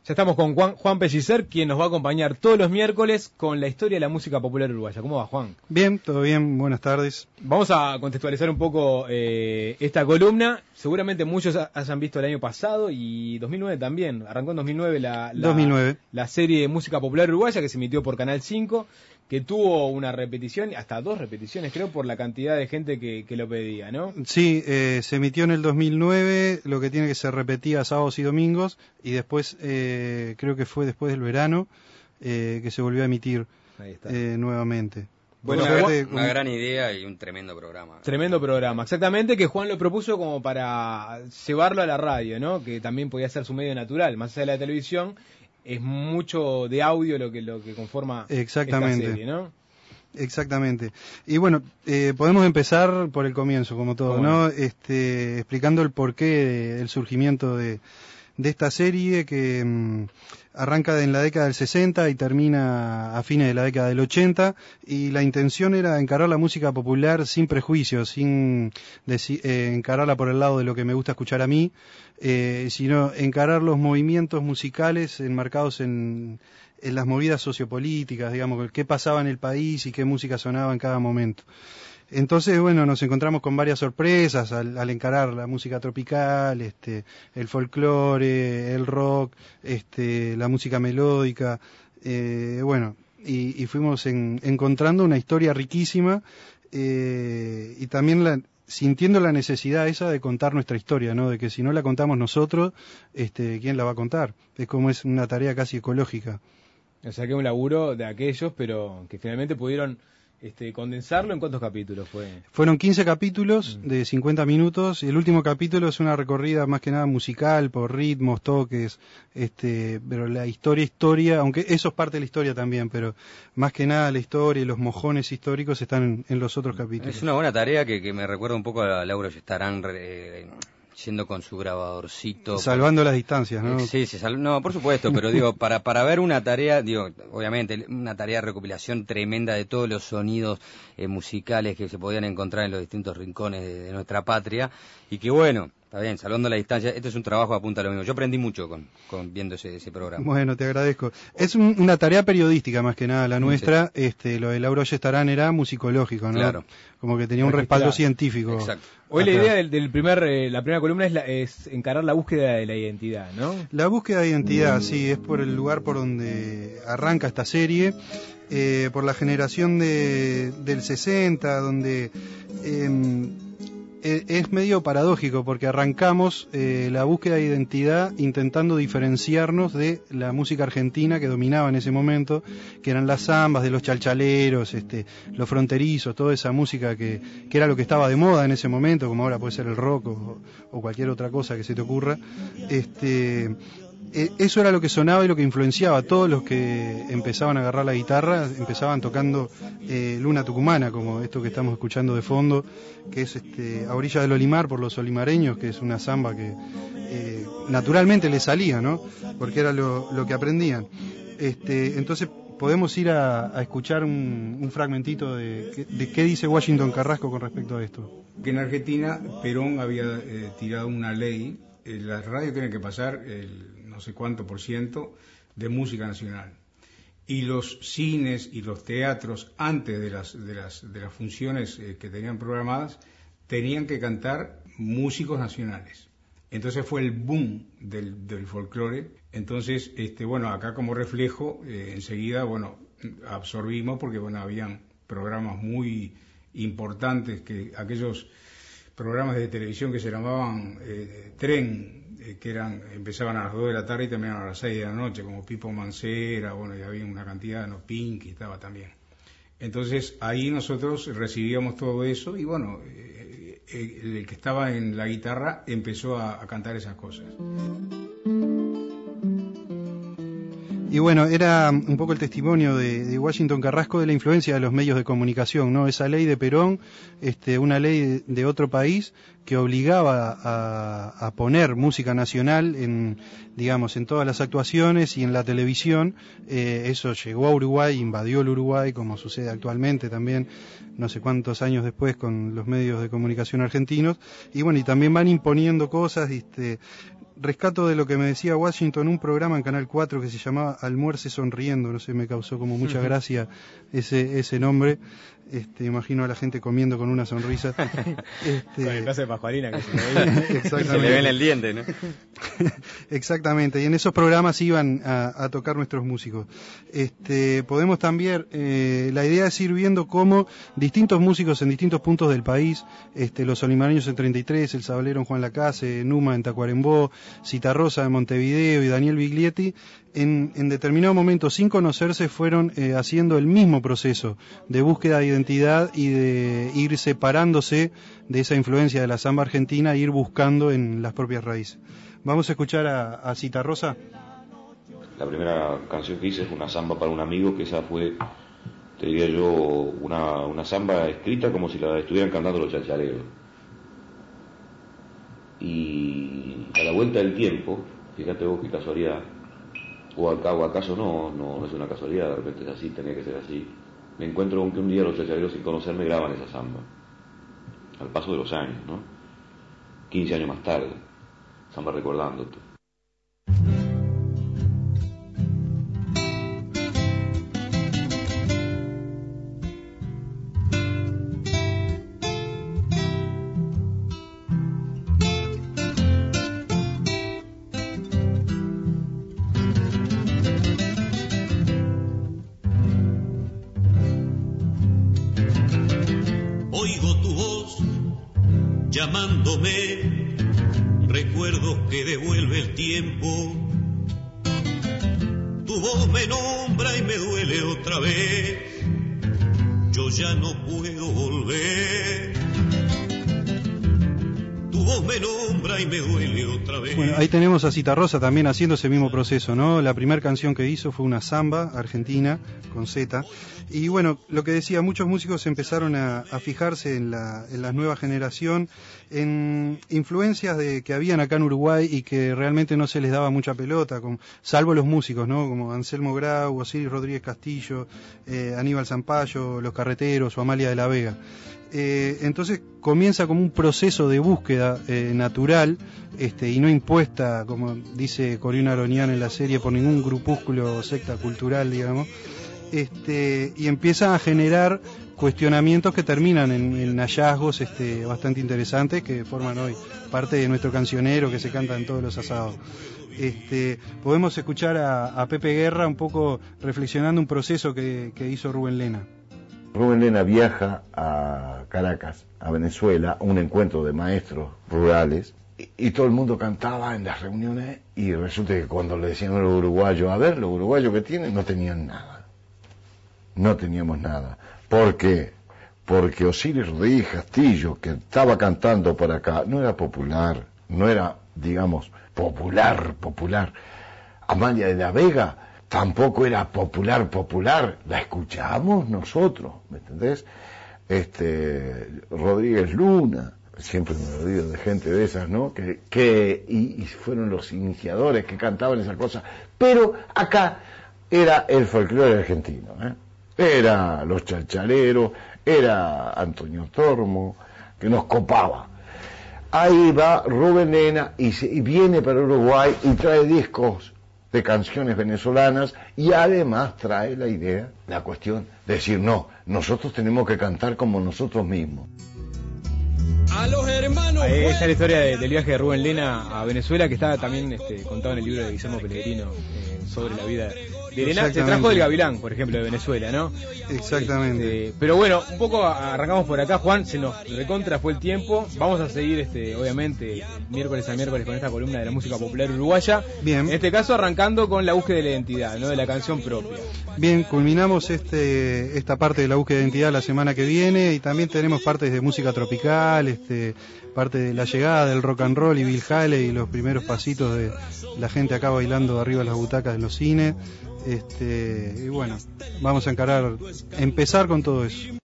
Ya estamos con Juan Pellicer, quien nos va a acompañar todos los miércoles con la historia de la música popular uruguaya. ¿Cómo va, Juan? Bien, todo bien, buenas tardes. Vamos a contextualizar un poco esta columna. Seguramente muchos hayan visto el año pasado y 2009 también. Arrancó en 2009 la serie de música popular uruguaya que se emitió por Canal 5, que tuvo una repetición, hasta 2 repeticiones creo, por la cantidad de gente que lo pedía, ¿no? Sí, se emitió en el 2009, lo que tiene que se repetía sábados y domingos, y después, creo que fue después del verano, que se volvió a emitir nuevamente. Bueno, una gran idea y un tremendo programa. Tremendo programa, exactamente, que Juan lo propuso como para llevarlo a la radio, ¿no? Que también podía ser su medio natural, más allá de la televisión. Es mucho de audio lo que conforma esta serie, ¿no? Exactamente. Y bueno, podemos empezar por el comienzo, como todo, ¿no? Explicando el porqué del surgimiento de esta serie que arranca en la década del 60 y termina a fines de la década del 80, y la intención era encarar la música popular sin prejuicios, sin encararla por el lado de lo que me gusta escuchar a mí, sino encarar los movimientos musicales enmarcados en las movidas sociopolíticas, digamos, qué pasaba en el país y qué música sonaba en cada momento. Entonces, bueno, nos encontramos con varias sorpresas al encarar la música tropical, el folclore, el rock, la música melódica, y fuimos encontrando una historia riquísima, y también sintiendo la necesidad esa de contar nuestra historia, ¿no? De que si no la contamos nosotros, ¿quién la va a contar? Es como es una tarea casi ecológica. O sea que un laburo de aquellos, pero que finalmente pudieron condensarlo. ¿En cuántos capítulos fue? Fueron 15 capítulos de 50 minutos, y el último capítulo es una recorrida más que nada musical, por ritmos, toques, pero la historia, aunque eso es parte de la historia también, pero más que nada la historia y los mojones históricos están en los otros capítulos. Es una buena tarea que me recuerda un poco a Laura Yestarán, yendo con su grabadorcito. Salvando las distancias, ¿no? Sí, no, por supuesto, pero digo, para ver una tarea, obviamente, una tarea de recopilación tremenda de todos los sonidos musicales que se podían encontrar en los distintos rincones de nuestra patria, y que bueno, está bien, salvando la distancia, este es un trabajo a punta de lo mismo. Yo aprendí mucho con viendo ese programa. Bueno, te agradezco. Es una tarea periodística más que nada la nuestra. Sí. Lo de Laura Yestarán era musicológico, ¿no? Claro. Como que tenía un respaldo científico. Exacto. Hoy la idea la primera columna es encarar la búsqueda de la identidad, ¿no? La búsqueda de identidad, sí, es por el lugar por donde arranca esta serie, por la generación del 60, donde es medio paradójico, porque arrancamos la búsqueda de identidad intentando diferenciarnos de la música argentina que dominaba en ese momento, que eran las zambas de los chalchaleros, los fronterizos, toda esa música que era lo que estaba de moda en ese momento, como ahora puede ser el rock o cualquier otra cosa que se te ocurra. Eso era lo que sonaba y lo que influenciaba a todos los que empezaban a agarrar la guitarra, empezaban tocando Luna Tucumana, como esto que estamos escuchando de fondo, que es A Orilla del Olimar por los olimareños, que es una zamba que naturalmente les salía, ¿no? Porque era lo que aprendían. Entonces podemos ir a escuchar un fragmentito de qué dice Washington Carrasco con respecto a esto. Que en Argentina Perón había tirado una ley, las radios tienen que pasar no sé cuánto % de música nacional, y los cines y los teatros antes de las funciones que tenían programadas tenían que cantar músicos nacionales. Entonces fue el boom del folclore. Entonces acá como reflejo enseguida absorbimos, porque habían programas muy importantes, que aquellos programas de televisión que se llamaban Tren, que empezaban a las 2 de la tarde y terminaban a las 6 de la noche, como Pipo Mancera, y había una cantidad, Pinky estaba también. Entonces ahí nosotros recibíamos todo eso, y el que estaba en la guitarra empezó a cantar esas cosas. Y bueno, era un poco el testimonio de Washington Carrasco de la influencia de los medios de comunicación, ¿no? Esa ley de Perón, una ley de otro país que obligaba a poner música nacional en todas las actuaciones y en la televisión. Eso llegó a Uruguay, invadió el Uruguay, como sucede actualmente también, no sé cuántos años después con los medios de comunicación argentinos. Y también van imponiendo cosas, rescato de lo que me decía Washington, un programa en Canal 4 que se llamaba Almuerce Sonriendo, no sé, me causó como mucha gracia ese nombre. Imagino a la gente comiendo con una sonrisa. Con el pedazo de pajuarina que se le ve. Se le ve en el diente, ¿no? Exactamente, y en esos programas iban a tocar nuestros músicos. Podemos también, la idea es ir viendo cómo distintos músicos en distintos puntos del país, los Solimareños en 33, el Sabalero en Juan Lacase, Numa en Tacuarembó, Citarrosa en Montevideo y Daniel Biglietti, en determinado momento, sin conocerse, fueron haciendo el mismo proceso de búsqueda de identidad y de ir separándose de esa influencia de la samba argentina e ir buscando en las propias raíces. Vamos a escuchar a Citarrosa. La primera canción que hice es una samba para un amigo, que esa fue, te diría yo, una samba escrita como si la estuvieran cantando los chachaleros. Y a la vuelta del tiempo, fíjate vos qué casualidad, o acaso no es una casualidad, de repente es así, tenía que ser así. Me encuentro con que un día los chachaleros, sin conocerme, graban esa samba, al paso de los años, ¿no? 15 años más tarde, samba recordándote. Llamándome, recuerdos que devuelve el tiempo. Tu voz me nombra y me duele otra vez. Yo ya no puedo volver. Tu voz me nombra y me duele otra vez. Bueno, ahí tenemos a Citarrosa también haciendo ese mismo proceso, ¿no? La primera canción que hizo fue una samba argentina con Z. Y bueno, lo que decía, muchos músicos empezaron a fijarse en la nueva generación, en influencias que habían acá en Uruguay y que realmente no se les daba mucha pelota, salvo los músicos, ¿no? Como Anselmo Grau, Osiris Rodríguez Castillo, Aníbal Zampayo, Los Carreteros o Amalia de la Vega. Entonces comienza como un proceso de búsqueda natural y no impuesta, como dice Corina Aronian en la serie, por ningún grupúsculo o secta cultural, digamos. Y empiezan a generar cuestionamientos que terminan en hallazgos bastante interesantes que forman hoy parte de nuestro cancionero que se canta en todos los asados. Podemos escuchar a Pepe Guerra un poco reflexionando un proceso que hizo Rubén Lena. Rubén Lena viaja a Caracas, a Venezuela, a un encuentro de maestros rurales, y todo el mundo cantaba en las reuniones, y resulta que cuando le decían a los uruguayos, a ver, los uruguayos que tienen, no tenían nada. No teníamos nada. ¿Por qué? Porque Osiris Rodríguez Castillo, que estaba cantando por acá, no era popular, no era, digamos, popular. Amalia de la Vega tampoco era popular, la escuchábamos nosotros, ¿me entendés? Rodríguez Luna, siempre me olvido de gente de esas, ¿no? Y fueron los iniciadores que cantaban esas cosas, pero acá era el folclore argentino, Era los chachaleros, era Antonio Tormo, que nos copaba. Ahí va Rubén Lena y viene para Uruguay y trae discos de canciones venezolanas y además trae la idea, la cuestión de decir, no, nosotros tenemos que cantar como nosotros mismos. A los hermanos. Ahí está la historia del viaje de Rubén Lena a Venezuela, que está también contado en el libro de Guillermo Pellegrino sobre la vida de Lena. Se trajo del Gavilán, por ejemplo, de Venezuela, ¿no? Exactamente. Pero bueno, un poco arrancamos por acá, Juan, se nos recontra fue el tiempo. Vamos a seguir, obviamente, miércoles a miércoles con esta columna de la música popular uruguaya. Bien. En este caso arrancando con la búsqueda de la identidad, ¿no? De la canción propia. Bien, culminamos esta parte de la búsqueda de identidad la semana que viene y también tenemos partes de música tropical, parte de la llegada del rock and roll y Bill Haley y los primeros pasitos de la gente acá bailando arriba de las butacas de los cines. Y bueno, vamos a empezar con todo eso.